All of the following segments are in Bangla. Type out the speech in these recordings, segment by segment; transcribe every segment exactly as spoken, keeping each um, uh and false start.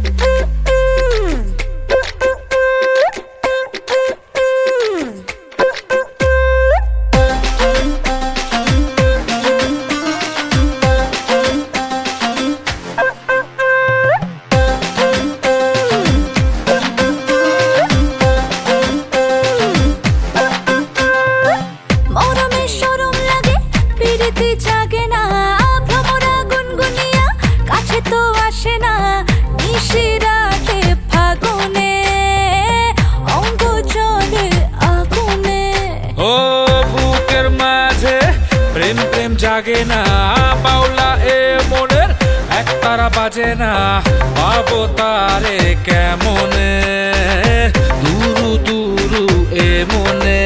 জাগে না বাউলা এ মনের একতারা বাজে না পাবো তারে কেমনে দুরু দুরু এ মনে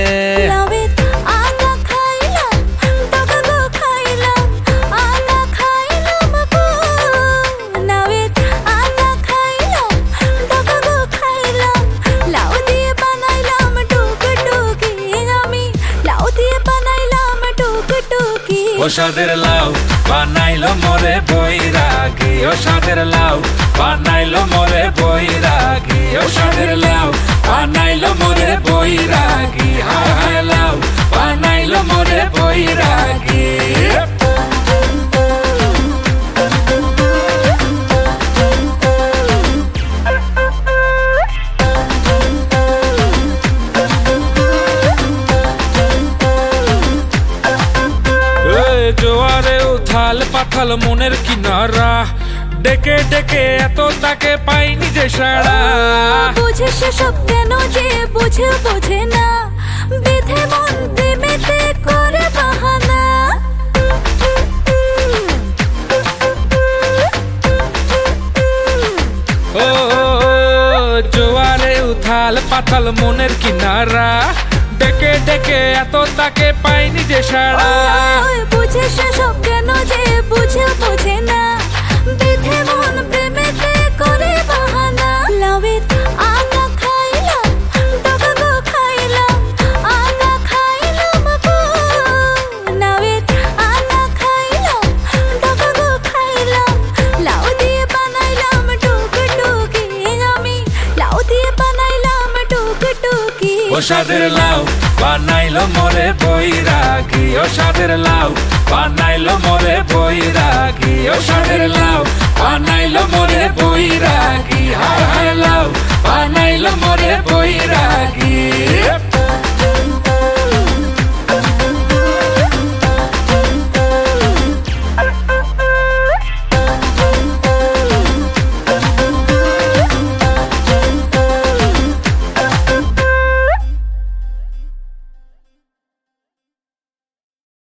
ও সাদের লাউ বানাইলো মোরে বৈরাগী ও সাদের লাউ বানাইলো মোরে বৈরাগী ও সাদের লাউ বানাইলো মোরে বৈরাগী হায় হায় লাউ বানাইলো মোরে বৈরাগী জোয়ারে উথাল পাথাল মনের কিনারা ডেকে ডেকে এত তাকে পাইনি যে সারা বুঝে সেসব কেন যে বুঝে বোঝে না বেঁধে মন প্রেমেতে করে বাহানা ও জোয়ারে উথাল পাথাল মনের কিনারা ডেকে ডেকে এত তাকে পাইনি যে সারা বুঝে সেসব কেন যে বুঝে বোঝে না বেঁধে মন প্রেমেতে করে বাহানা লাউয়ের আগা খাইলাম ডগা গো খাইলাম আগা খাইলাম গো লাউয়ের আগা খাইলাম ডগা গো খাইলাম লাউ দিয়ে বানাইলাম টুকটুকি আমি লাউ দিয়ে বানাইলাম টুকটুকি ও সাদের লাউ বানাইলো মোরে বৈরাগী ও সাদের লাউ বানাইলো মোরে বৈরাগী ও সাদের লাউ বানাইলো মোরে বৈরাগী